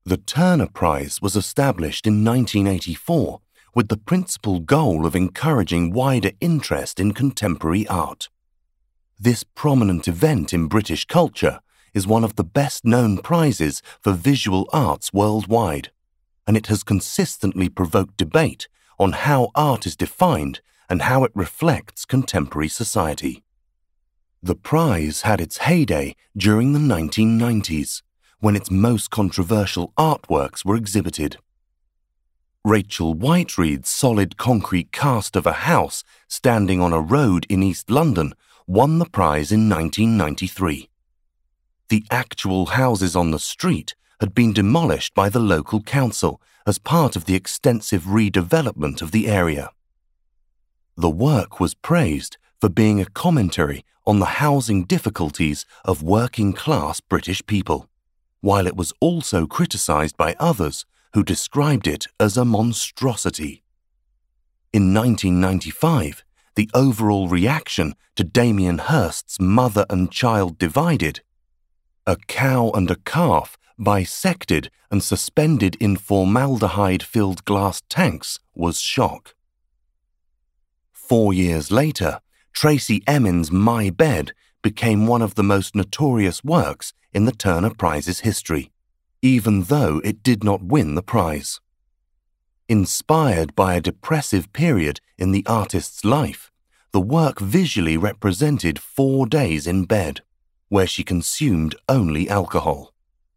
The Turner Prize was established in 1984 with the principal goal of encouraging wider interest in contemporary art. This prominent event in British culture is one of the best-known prizes for visual arts worldwide, and it has consistently provoked debate on how art is defined and how it reflects contemporary society. The prize had its heyday during the 1990s, when its most controversial artworks were exhibited. Rachel Whiteread's solid concrete cast of a house standing on a road in East London won the prize in 1993. The actual houses on the street had been demolished by the local council as part of the extensive redevelopment of the area. The work was praised for being a commentary on the housing difficulties of working-class British people, while it was also criticised by others who described it as a monstrosity. In 1995, the overall reaction to Damien Hirst's Mother and Child Divided, a cow and a calf bisected and suspended in formaldehyde-filled glass tanks, was shock. 4 years later, Tracey Emin's My Bed became one of the most notorious works in the Turner Prize's history, even though it did not win the prize. Inspired by a depressive period in the artist's life, the work visually represented 4 days in bed, where she consumed only alcohol.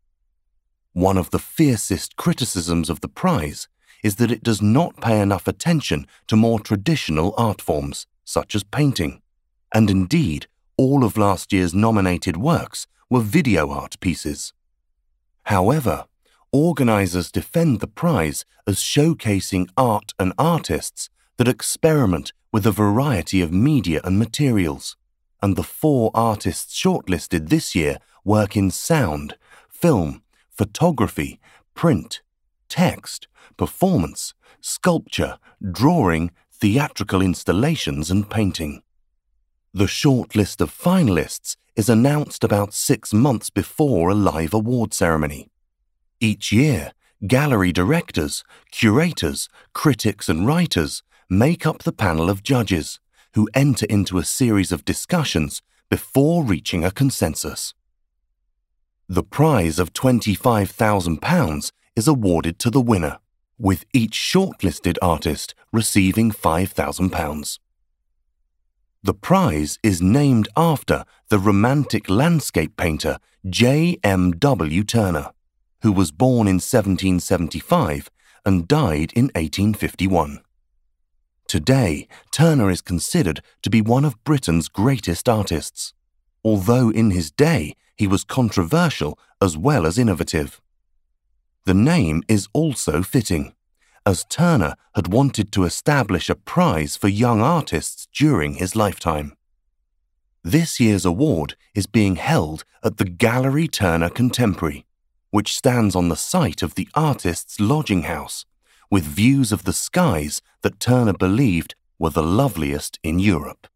One of the fiercest criticisms of the prize is that it does not pay enough attention to more traditional art forms, such as painting, and indeed, all of last year's nominated works were video art pieces. However, organisers defend the prize as showcasing art and artists that experiment with a variety of media and materials, and the 4 artists shortlisted this year work in sound, film, photography, print, text, performance, sculpture, drawing, theatrical installations and painting. The short list of finalists is announced about 6 months before a live award ceremony. Each year, gallery directors, curators, critics and writers make up the panel of judges, who enter into a series of discussions before reaching a consensus. The prize of £25,000 is awarded to the winner, with each shortlisted artist receiving £5,000. The prize is named after the Romantic landscape painter J.M.W. Turner, who was born in 1775 and died in 1851. Today, Turner is considered to be one of Britain's greatest artists, although in his day he was controversial as well as innovative. The name is also fitting, as Turner had wanted to establish a prize for young artists during his lifetime. This year's award is being held at the Gallery Turner Contemporary, which stands on the site of the artist's lodging house, with views of the skies that Turner believed were the loveliest in Europe.